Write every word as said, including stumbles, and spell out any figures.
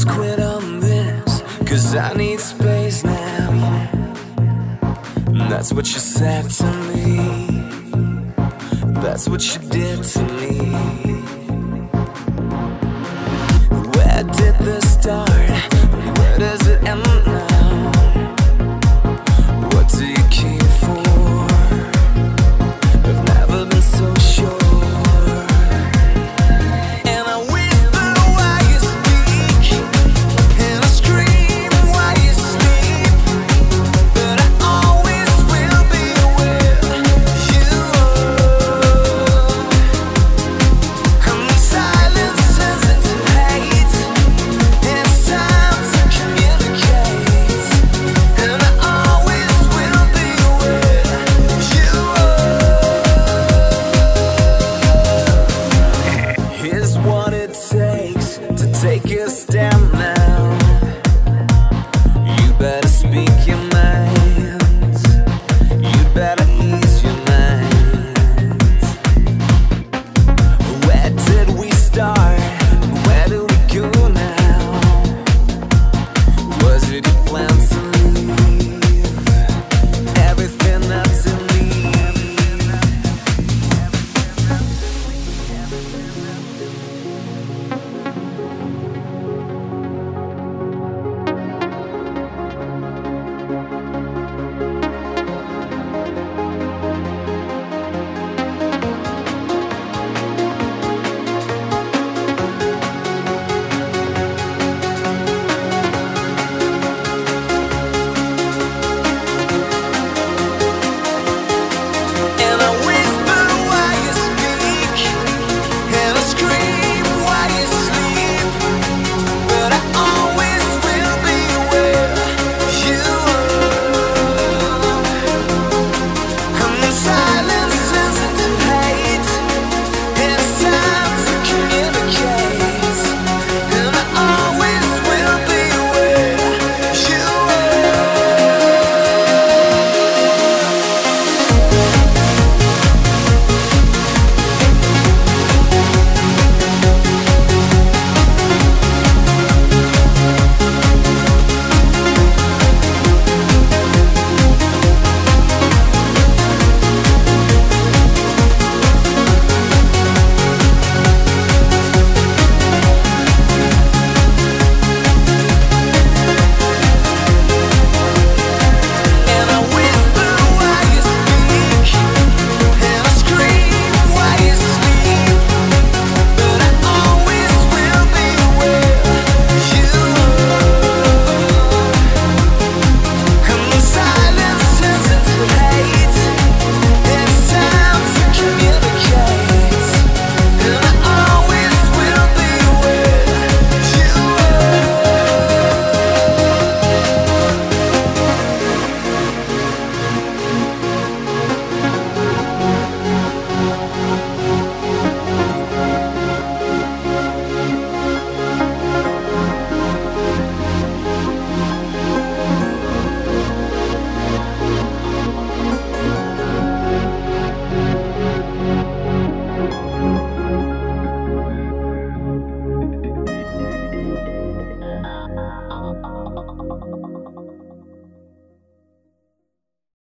just quit on this, 'cause I need space now. And that's what you said to me, that's what you did to me. Where did this start? Where does it end now? What do you keep for? I've never been so sure. Take a stand now.